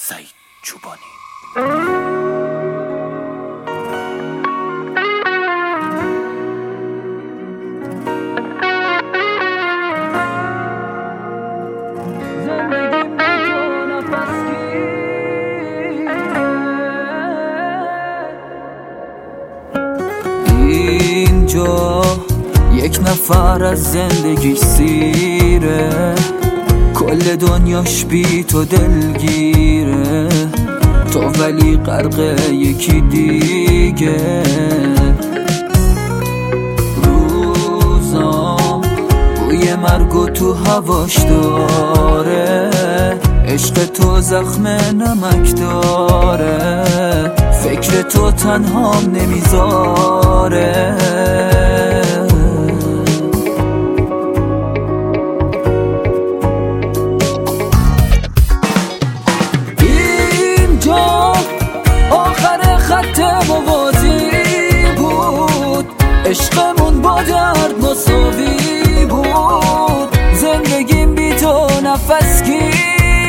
سعید چوبانی. اینجا یک نفر از زندگی سیره، کل دنیاش بی تو دلگیره، تو ولی غرق یکی دیگه. روزام بوی مرگو تو هواش داره، عشق تو زخم نمک داره، فکر تو تنهام نمیذاره. اینجا آخر خط موازی بود، عشقمون با درد مساوی بود، زندگیم بی تو نفس گیره.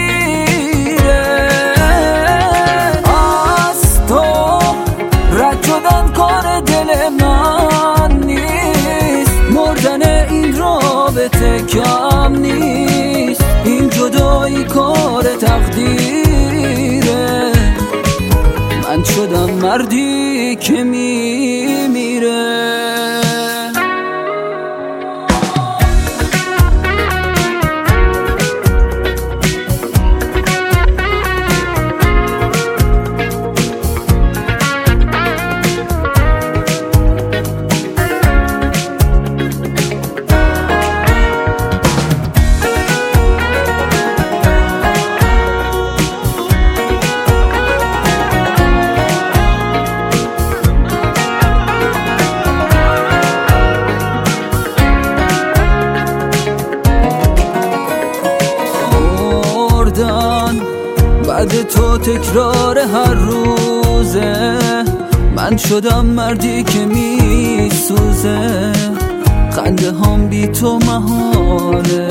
از تو رد شدن کار دل من نیست، مردن این رابطه کم نیست، این جدایی کار تقدیره. من شدم مردی که میمیره. بعد تو تکرار هر روزه، من شدم مردی که میسوزه، خنده هم بی تو محاله.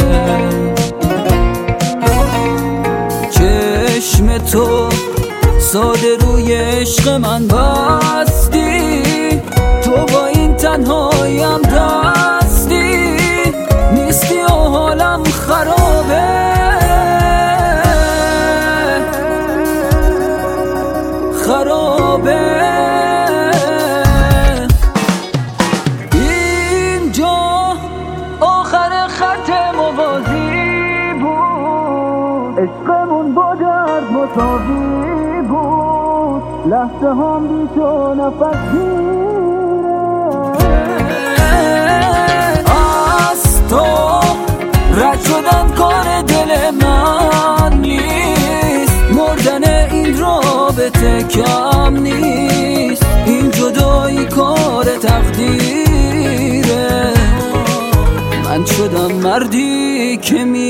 چشم تو ساده روی عشق من بستی، تو با این تنهاییم دستی، نیستی و حالم خرابه خرابه. اینجا آخر خط موازی بود، عشقمون با درد مساوی بود، لحظه هم بی تو نفس گیره. از تو رد شدن کار دل من نیست، مردن این رابطه کم نیست، این جدایی کار تقدیره. من شدم مردی که